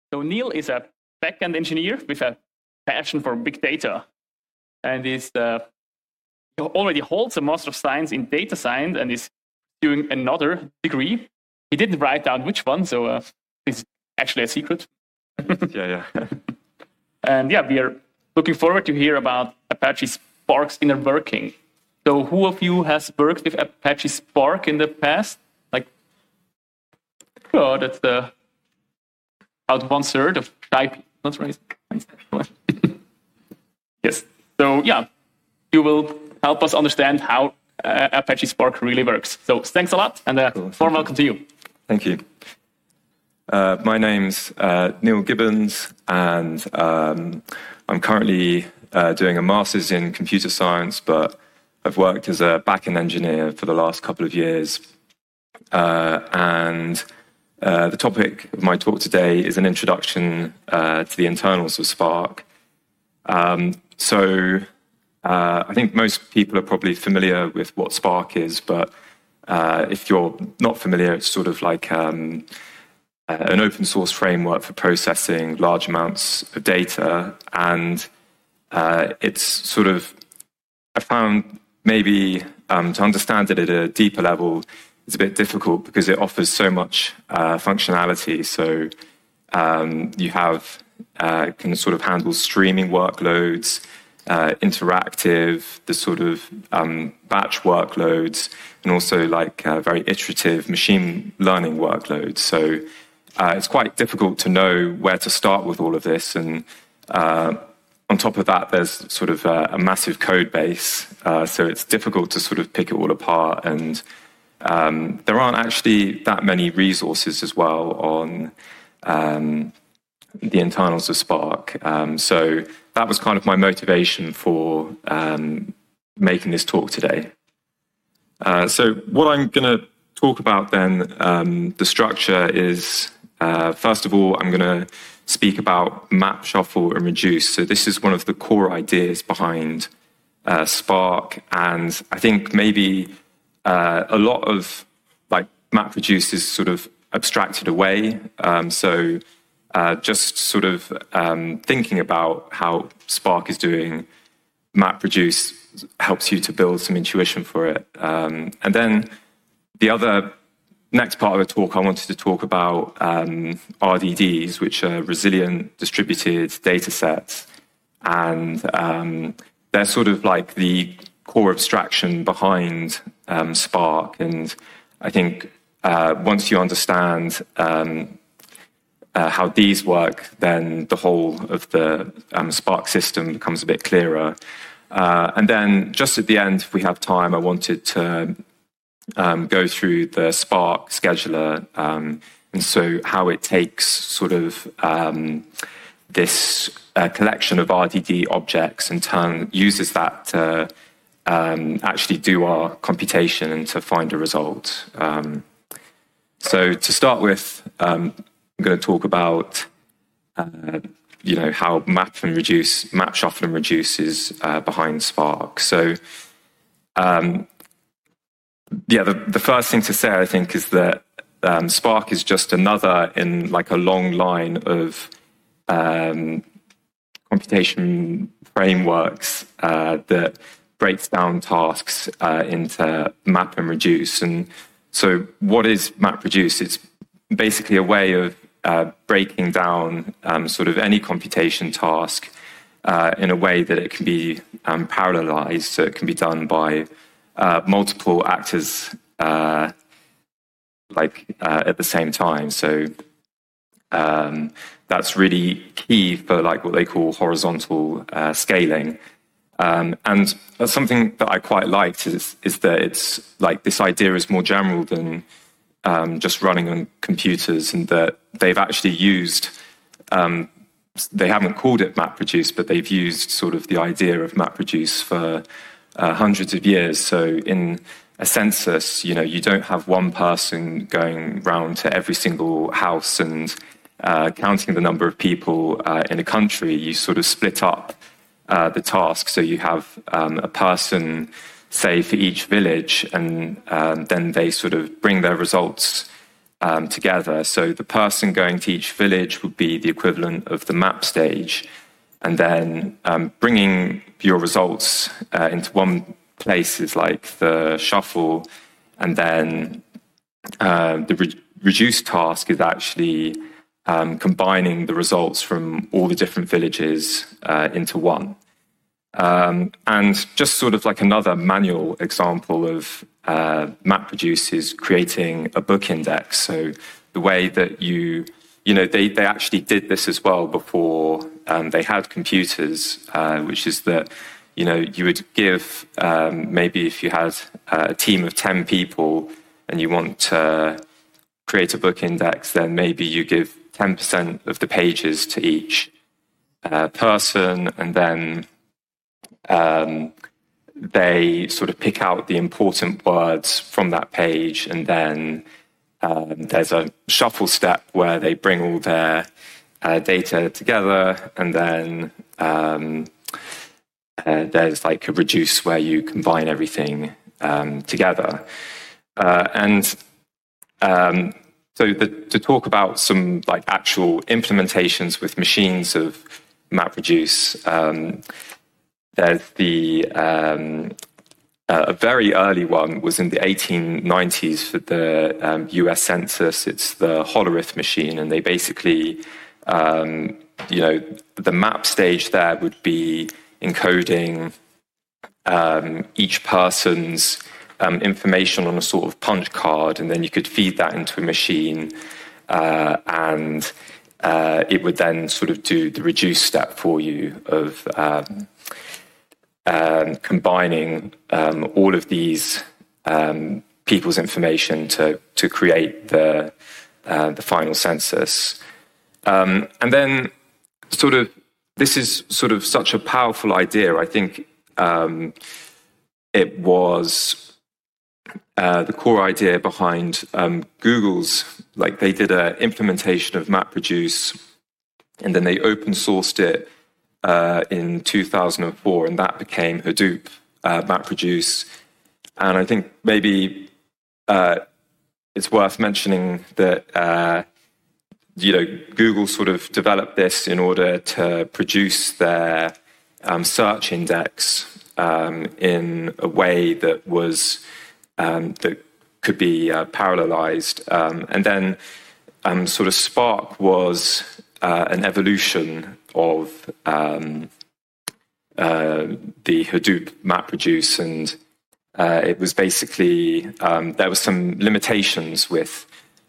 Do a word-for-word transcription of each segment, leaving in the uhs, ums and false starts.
So Neil is a backend engineer with a passion for big data, and is uh, he already holds a Master of Science in Data Science and is doing another degree. He didn't write down which one, so uh, it's actually a secret. yeah, yeah. And yeah, we are looking forward to hear about Apache Spark's inner working. So who of you has worked with Apache Spark in the past? Like, oh, that's the about one third of shy people. Not right. Yes. So yeah, you will help us understand how uh, Apache Spark really works. So thanks a lot, and uh, Cool. warm welcome to you. Thank you. Uh, my name's uh, Neil Gibbons, and um, I'm currently uh, doing a master's in computer science, but I've worked as a back-end engineer for the last couple of years. Uh, and uh, the topic of my talk today is an introduction uh, to the internals of Spark. Um, so uh, I think most people are probably familiar with what Spark is, but uh, if you're not familiar, it's sort of like um, an open source framework for processing large amounts of data. And uh, it's sort of, I found maybe um, to understand it at a deeper level is a bit difficult because it offers so much uh, functionality. So um, you have, uh, can sort of handle streaming workloads, uh, interactive, the sort of um, batch workloads, and also like uh, very iterative machine learning workloads. So uh, it's quite difficult to know where to start with all of this. And uh, on top of that, there's sort of a, a massive code base. Uh, so it's difficult to sort of pick it all apart. And um, there aren't actually that many resources as well on um, the internals of Spark. Um, so that was kind of my motivation for um, making this talk today. Uh, so what I'm going to talk about then, um, the structure is, uh, first of all, I'm going to speak about map, shuffle, and reduce. So this is one of the core ideas behind uh, Spark. And I think maybe uh, a lot of like map reduce is sort of abstracted away. Um, so uh, just sort of um, thinking about how Spark is doing map reduce helps you to build some intuition for it. Um, and then the other next part of the talk, I wanted to talk about um, R D Ds, which are resilient distributed data sets. And um, they're sort of like the core abstraction behind um, Spark. And I think uh, once you understand um, uh, how these work, then the whole of the um, Spark system becomes a bit clearer. Uh, and then just at the end, if we have time, I wanted to um, go through the Spark scheduler, um, and so how it takes sort of um, this uh, collection of R D D objects and turn, uses that to um, actually do our computation and to find a result. Um, so to start with, um, I'm going to talk about uh, you know, how map and reduce, map, shuffle, and reduce is uh, behind Spark. So, um, yeah, the, the first thing to say, I think, is that um, Spark is just another in like a long line of um, computation frameworks uh, that breaks down tasks uh, into map and reduce. And so what is map reduce? It's basically a way of Uh, breaking down um, sort of any computation task uh, in a way that it can be um, parallelized, so it can be done by uh, multiple actors uh, like uh, at the same time. So um, that's really key for like what they call horizontal uh, scaling. Um, and something that I quite liked is, is that it's like this idea is more general than Um, just running on computers, and that they've actually used, um, they haven't called it MapReduce, but they've used sort of the idea of MapReduce for uh, hundreds of years. So in a census, you know, you don't have one person going round to every single house and uh, counting the number of people uh, in a country. You sort of split up uh, the task. So you have um, a person, say, for each village, and um, then they sort of bring their results um, together. So the person going to each village would be the equivalent of the map stage, and then um, bringing your results uh, into one place is like the shuffle, and then uh, the re- reduced task is actually um, combining the results from all the different villages uh, into one. Um, and just sort of like another manual example of uh, MapReduce is creating a book index. So the way that you, you know, they, they actually did this as well before um, they had computers, uh, which is that, you know, you would give, um, maybe if you had a team of ten people and you want to create a book index, then maybe you give ten percent of the pages to each uh, person, and then Um, they sort of pick out the important words from that page, and then um, there's a shuffle step where they bring all their uh, data together, and then um, uh, there's like a reduce where you combine everything um, together. Uh, and um, so the, to talk about some like actual implementations with machines of MapReduce, um, There's the um, uh, a very early one was in the eighteen nineties for the um, U S Census. It's the Hollerith machine, and they basically, um, you know, the map stage there would be encoding um, each person's um, information on a sort of punch card, and then you could feed that into a machine, uh, and uh, it would then sort of do the reduce step for you of Um, Um, combining um, all of these um, people's information to to create the uh, the final census, um, and then sort of this is sort of such a powerful idea. I think um, it was uh, the core idea behind um, Google's. Like they did an implementation of MapReduce, and then they open sourced it Uh, in two thousand four, and that became Hadoop uh, MapReduce. And I think maybe uh, it's worth mentioning that uh, you know Google sort of developed this in order to produce their um, search index um, in a way that was um, that could be uh, parallelized, um, and then um, sort of Spark was uh, an evolution of um, uh, the Hadoop MapReduce, and uh, it was basically um, there were some limitations with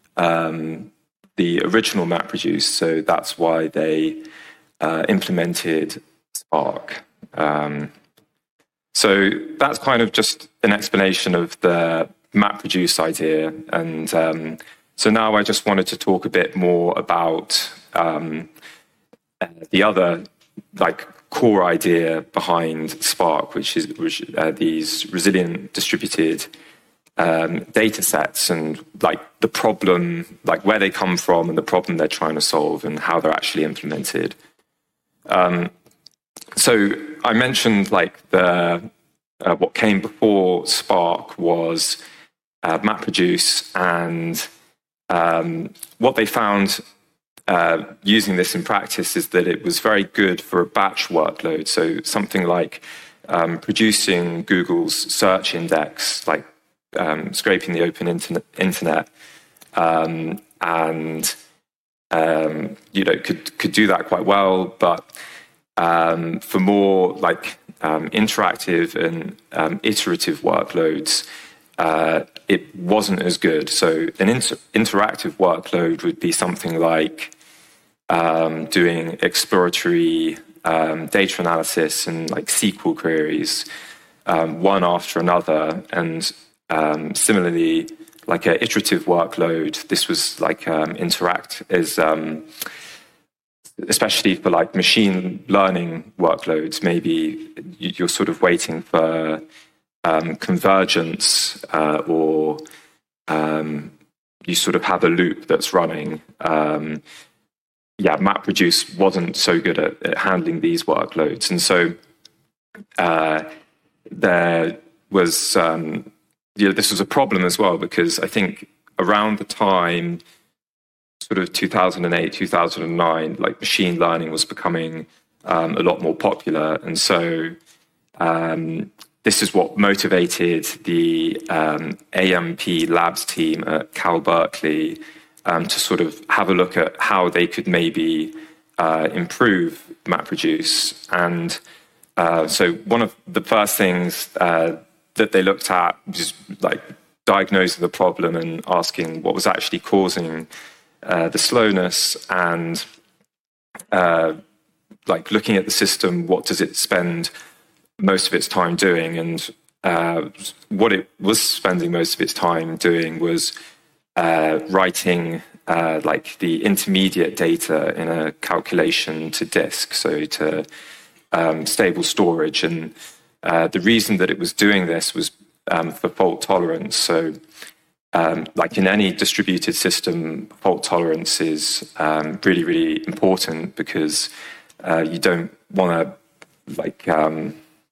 um, the original MapReduce, so that's why they uh, implemented Spark. Um, so that's kind of just an explanation of the MapReduce idea, and um, so now I just wanted to talk a bit more about um, the other like core idea behind Spark, which is which, uh, these resilient distributed um, data sets, and like the problem, like where they come from and the problem they're trying to solve and how they're actually implemented. Um, so I mentioned like the uh, what came before Spark was uh, MapReduce, and um, what they found Uh, using this in practice is that it was very good for a batch workload. So something like um, producing Google's search index, like um, scraping the open internet, internet um, and um, you know could could do that quite well. But um, for more like um, interactive and um, iterative workloads, uh, it wasn't as good. So an inter- interactive workload would be something like Um, doing exploratory um, data analysis and like S Q L queries, um, one after another, and um, similarly, like an iterative workload. This was like um, interact is um, especially for like machine learning workloads. Maybe you're sort of waiting for um, convergence, uh, or um, you sort of have a loop that's running. Um, yeah, MapReduce wasn't so good at, at handling these workloads. And so uh, there was, um, you know, this was a problem as well, because I think around the time, sort of two thousand eight, two thousand nine, like machine learning was becoming um, a lot more popular. And so um, this is what motivated the um, A M P Labs team at Cal Berkeley um, to sort of have a look at how they could maybe uh, improve MapReduce. And uh, so one of the first things uh, that they looked at was like diagnosing the problem and asking what was actually causing uh, the slowness, and uh, like looking at the system, what does it spend most of its time doing? And uh, what it was spending most of its time doing was uh, writing uh, like the intermediate data in a calculation to disk, so to um, stable storage. And uh, the reason that it was doing this was um, for fault tolerance. So um, like in any distributed system, fault tolerance is um, really, really important, because uh, you don't want to like um,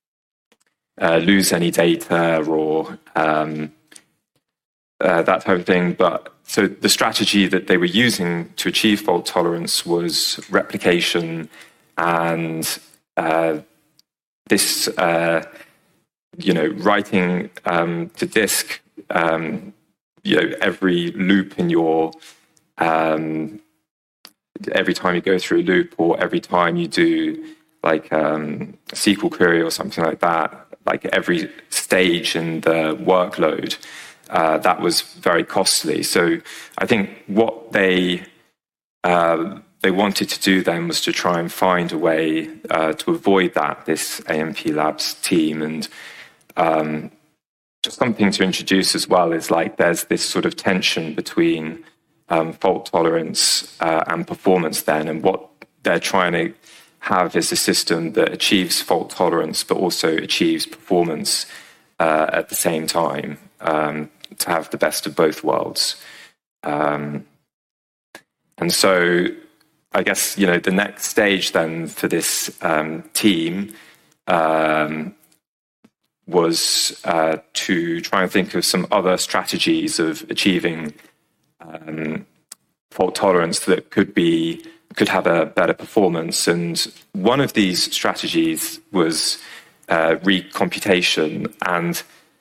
uh, lose any data or um, uh, that type of thing. But so the strategy that they were using to achieve fault tolerance was replication, and uh, this, uh, you know, writing um, to disk, um, you know, every loop in your, um, every time you go through a loop, or every time you do like um, a S Q L query or something like that, like every stage in the workload, uh, that was very costly. So I think what they uh, they wanted to do then was to try and find a way uh, to avoid that, this A M P Labs team. And um, just something to introduce as well is like there's this sort of tension between um, fault tolerance uh, and performance then, and what they're trying to have is a system that achieves fault tolerance but also achieves performance uh, at the same time, um, to have the best of both worlds. Um, and so I guess, you know, the next stage then for this um, team um, was uh, to try and think of some other strategies of achieving um, fault tolerance that could be could have a better performance. And one of these strategies was uh, recomputation. And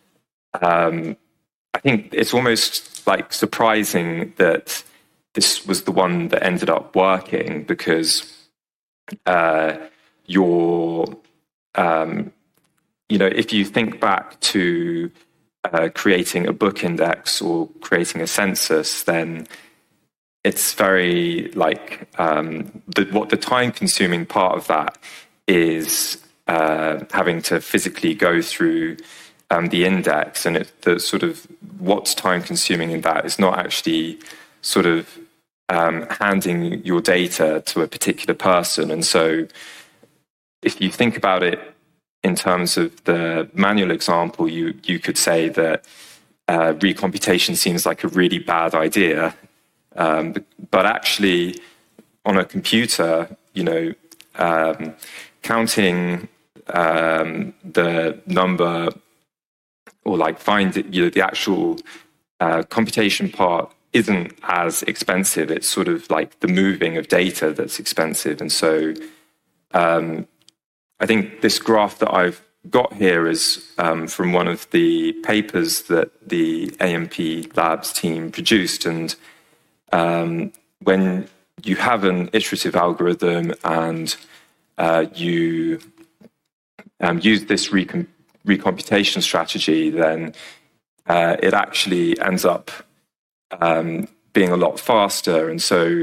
um, I think it's almost like surprising that this was the one that ended up working, because uh, your, um, you know, if you think back to uh, creating a book index or creating a census, then it's very like um, the, what the time-consuming part of that is uh, having to physically go through um, the index, and it, the sort of what's time-consuming in that is not actually sort of um, handing your data to a particular person. And so, if you think about it in terms of the manual example, you you could say that uh, recomputation seems like a really bad idea. Um, but, but actually, on a computer, you know, um, counting um, the number, or like find it, you know, the actual uh, computation part isn't as expensive. It's sort of like the moving of data that's expensive. And so, um, I think this graph that I've got here is um, from one of the papers that the A M P Labs team produced. And Um, when you have an iterative algorithm and uh, you um, use this recom- recomputation strategy, then uh, it actually ends up um, being a lot faster. And so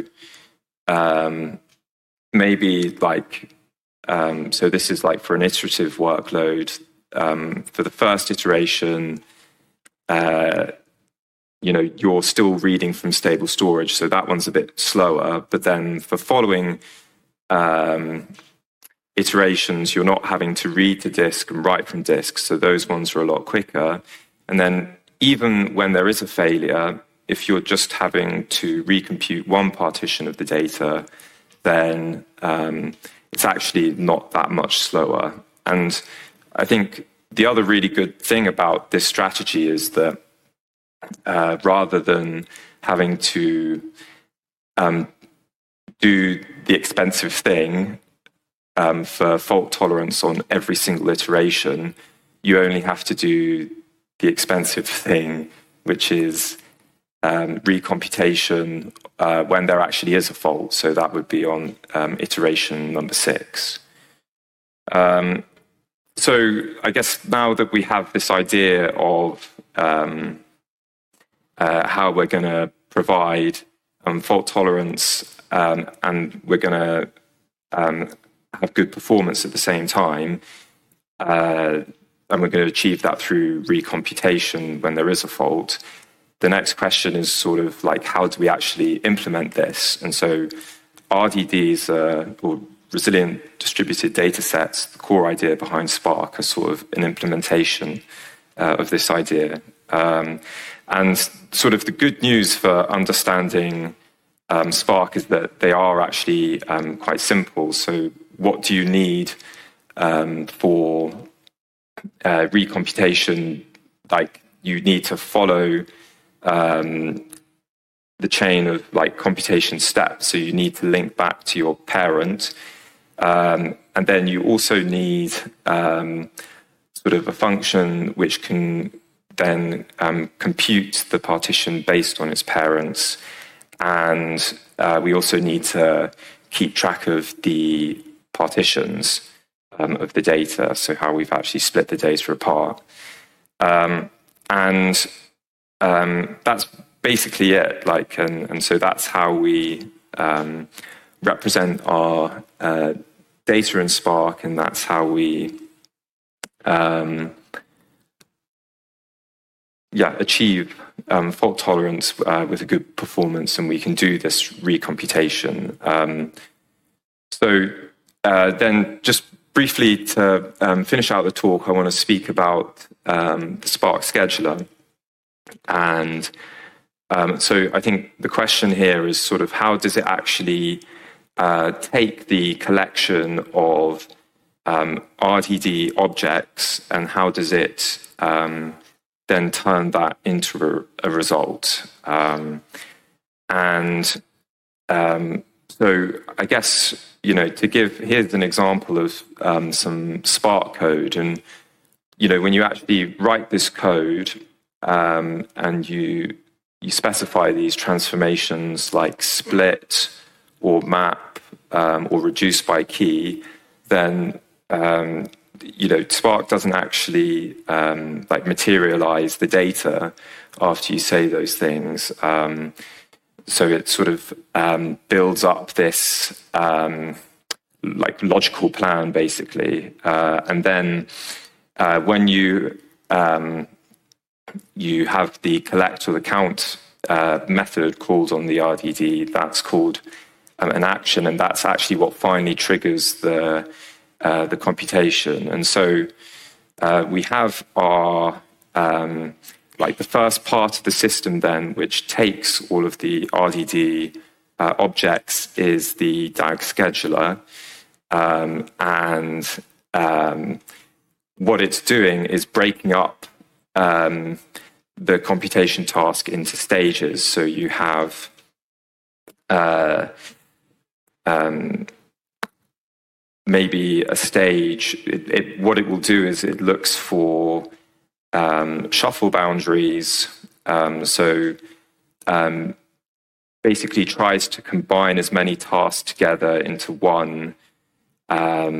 um, maybe like, um, so this is like for an iterative workload. Um, for the first iteration, uh, you know, you're still reading from stable storage, so that one's a bit slower. But then for following um, iterations, you're not having to read to disk and write from disk, so those ones are a lot quicker. And then even when there is a failure, if you're just having to recompute one partition of the data, then um, it's actually not that much slower. And I think the other really good thing about this strategy is that uh, rather than having to um, do the expensive thing um, for fault tolerance on every single iteration, you only have to do the expensive thing, which is um, recomputation uh, when there actually is a fault. So that would be on um, iteration number six. Um, so I guess now that we have this idea of um, uh, how we're going to provide um, fault tolerance um, and we're going to um, have good performance at the same time, uh, and we're going to achieve that through recomputation when there is a fault, the next question is sort of like, how do we actually implement this? And so R D Ds, uh, or resilient distributed data sets, the core idea behind Spark, are sort of an implementation uh, of this idea. Um, and sort of the good news for understanding um, Spark is that they are actually um, quite simple. So what do you need um, for uh, recomputation? Like, you need to follow um, the chain of like computation steps. So you need to link back to your parent. Um, and then you also need um, sort of a function which can then um, compute the partition based on its parents. And uh, we also need to keep track of the partitions um, of the data, so how we've actually split the data apart. Um, and um, that's basically it. Like, and, and so that's how we um, represent our uh, data in Spark, and that's how we um, yeah, achieve um, fault tolerance uh, with a good performance, and we can do this recomputation. Um, so uh, then just briefly to um, finish out the talk, I want to speak about um, the Spark scheduler. And um, so I think the question here is sort of, how does it actually uh, take the collection of um, R D D objects, and how does it um, then turn that into a, a result? Um, and um, so I guess, you know, to give, here's an example of um, some Spark code. And, you know, when you actually write this code um, and you, you specify these transformations like split or map um, or reduce by key, then um, you know, Spark doesn't actually um, like materialize the data after you say those things. Um, so it sort of um, builds up this um, like logical plan, basically. Uh, and then uh, when you um, you have the collect or the count uh, method called on the R D D, that's called um, an action, and that's actually what finally triggers the Uh, the computation. And so uh, we have our, um, like the first part of the system then, which takes all of the R D D uh, objects, is the D A G scheduler. Um, and um, what it's doing is breaking up um, the computation task into stages. So you have uh, um, maybe a stage. It, it, what it will do is it looks for um, shuffle boundaries. Um, so um, basically tries to combine as many tasks together into one um,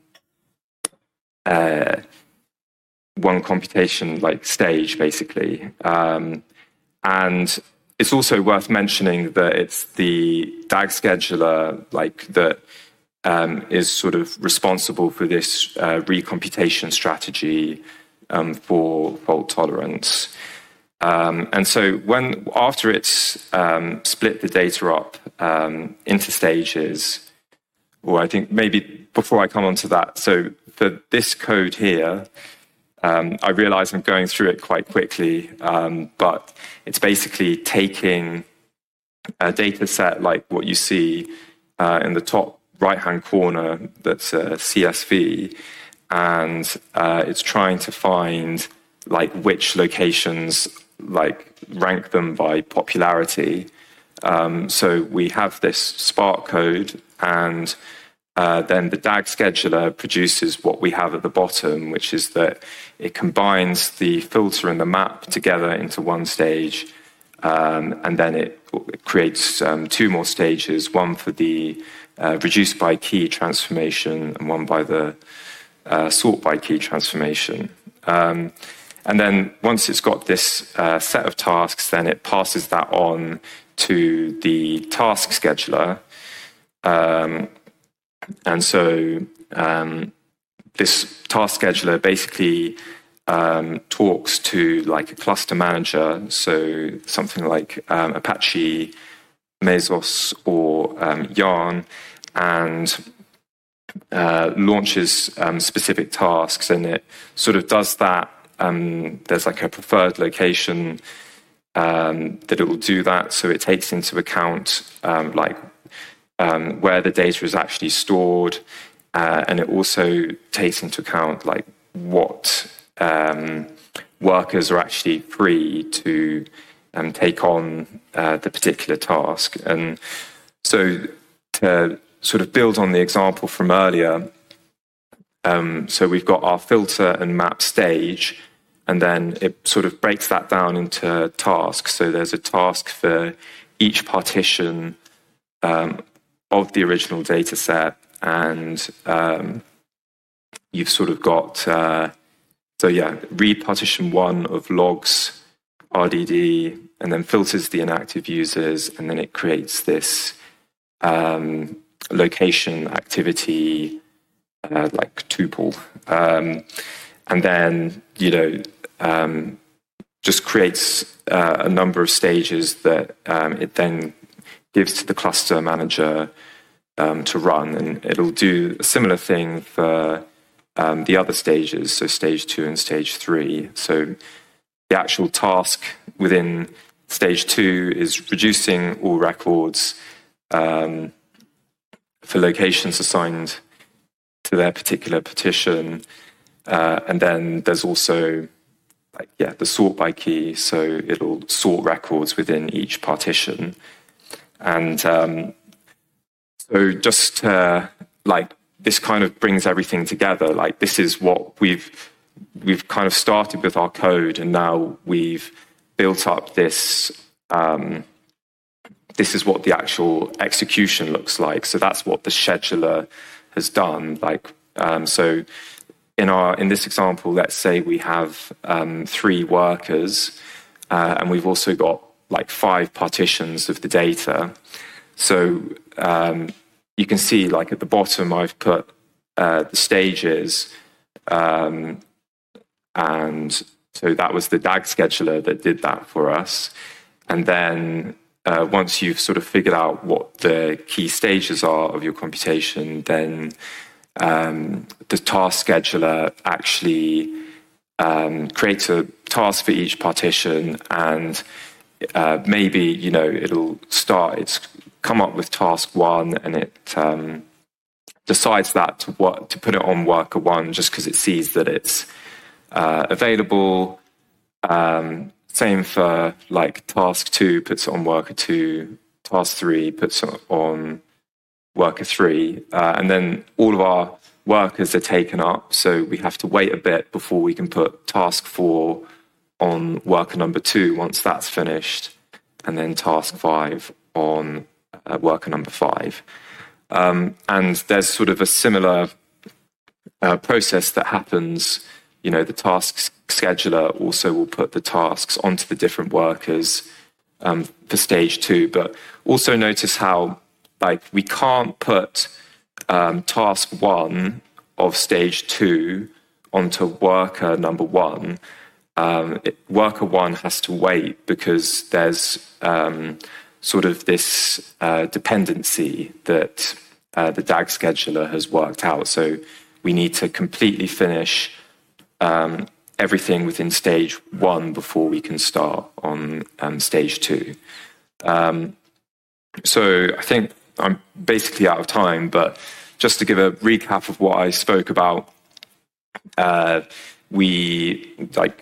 uh, one computation like stage, basically. Um, and it's also worth mentioning that it's the D A G scheduler like that Um, is sort of responsible for this uh, recomputation strategy um, for fault tolerance. Um, and so when after it's um, split the data up um, into stages, or I think maybe before I come on to that, so for this code here, um, I realize I'm going through it quite quickly, um, but it's basically taking a data set like what you see uh, in the top right-hand corner, that's a C S V, and uh, it's trying to find like which locations like rank them by popularity. Um, so we have this Spark code, and uh, then the D A G scheduler produces what we have at the bottom, which is that it combines the filter and the map together into one stage, um, and then it, it creates um, two more stages, one for the uh, reduce by key transformation and one by the uh, sort by key transformation. Um, and then once it's got this uh, set of tasks, then it passes that on to the task scheduler. Um, and so um, this task scheduler basically um, talks to like a cluster manager, so something like um, Apache, Mesos, or um, Yarn, and uh, launches um, specific tasks, and it sort of does that. Um, there's like a preferred location um, that it will do that, so it takes into account um, like um, where the data is actually stored, uh, and it also takes into account like what um, workers are actually free to um, take on uh, the particular task. And so to sort of build on the example from earlier, um, so we've got our filter and map stage, and then it sort of breaks that down into tasks. So there's a task for each partition um, of the original data set, and um, you've sort of got, uh, so yeah, read partition one of logs, R D D, and then filters the inactive users, and then it creates this um, location activity uh, like tuple. Um, and then, you know, um, just creates uh, a number of stages that um, it then gives to the cluster manager um, to run. And it'll do a similar thing for um, the other stages, so stage two and stage three. So the actual task within stage two is reducing all records um, for locations assigned to their particular partition. Uh, and then there's also, like, yeah, the sort by key. So it'll sort records within each partition. And um, so just uh, like this kind of brings everything together. Like this is what we've we've kind of started with our code, and now we've built up this. Um, this is what the actual execution looks like. So that's what the scheduler has done. Like um, so. In our in this example, let's say we have um, three workers, uh, and we've also got like five partitions of the data. So um, you can see, like at the bottom, I've put uh, the stages, um, and so that was the D A G scheduler that did that for us. And then uh, once you've sort of figured out what the key stages are of your computation, then Um, the task scheduler actually um, creates a task for each partition, and uh, maybe, you know, it'll start, it's come up with task one, and it um, decides that to what to put it on worker one just because it sees that it's uh, available. Um, same for like task two, puts it on worker two, task three puts it on worker three, uh, and then all of our workers are taken up, so we have to wait a bit before we can put task four on worker number two once that's finished, and then task five on uh, worker number five. Um, and there's sort of a similar uh, process that happens. You know, the task scheduler also will put the tasks onto the different workers um, for stage two, but also notice how like we can't put um, task one of stage two onto worker number one. Um, it, worker one has to wait because there's um, sort of this uh, dependency that uh, the D A G scheduler has worked out. So we need to completely finish um, everything within stage one before we can start on um, stage two. Um, so I think I'm basically out of time, but just to give a recap of what I spoke about, uh, we like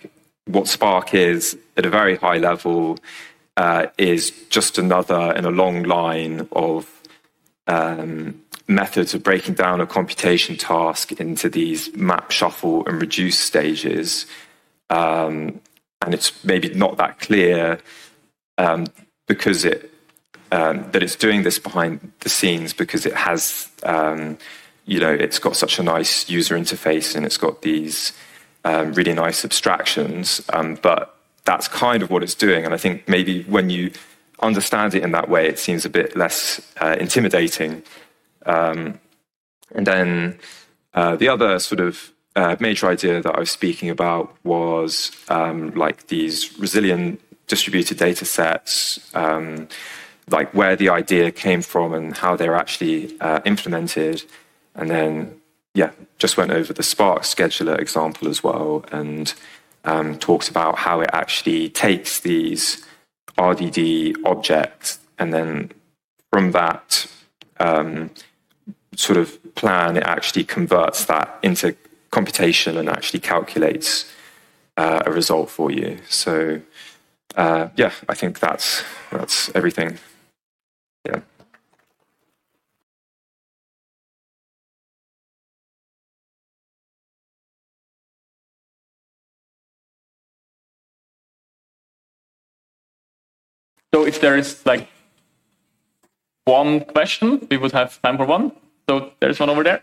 what Spark is at a very high level uh, is just another in a long line of um, methods of breaking down a computation task into these map, shuffle, and reduce stages. Um, and it's maybe not that clear um, because it um, that it's doing this behind the scenes because it has, um, you know, it's got such a nice user interface and it's got these um, really nice abstractions. Um, but that's kind of what it's doing. And I think maybe when you understand it in that way, it seems a bit less uh, intimidating. Um, and then uh, the other sort of uh, major idea that I was speaking about was um, like these resilient distributed data sets, um, like where the idea came from and how they're actually uh, implemented. And then, yeah, just went over the Spark scheduler example as well and um, talked about how it actually takes these R D D objects and then from that um, sort of plan, it actually converts that into computation and actually calculates uh, a result for you. So, uh, yeah, I think that's that's everything. Yeah. So if there is like one question, we would have time for one. So there's one over there.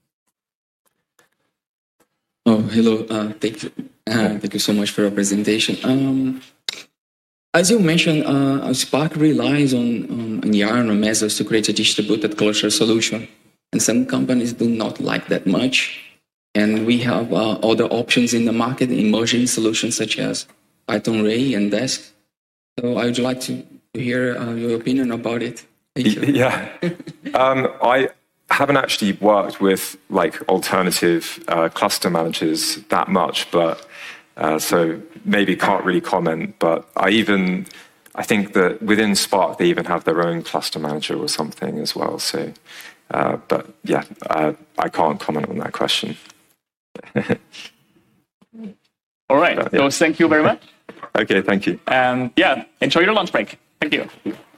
Oh, hello. Uh, thank you. Uh, thank you so much for your presentation. Um, as you mentioned, uh, Spark relies on, on, on Yarn or Mesos to create a distributed cluster solution. And some companies do not like that much. And we have uh, other options in the market, emerging solutions such as Python Ray and Desk. So I would like to hear uh, your opinion about it. Thank you. Yeah. um, I haven't actually worked with like alternative uh, cluster managers that much, but uh, so maybe can't really comment. But I even, I think that within Spark, they even have their own cluster manager or something as well. So, uh, but yeah, uh, I can't comment on that question. All right. But, yeah. So thank you very much. Okay, thank you. And yeah, enjoy your lunch break. Thank you.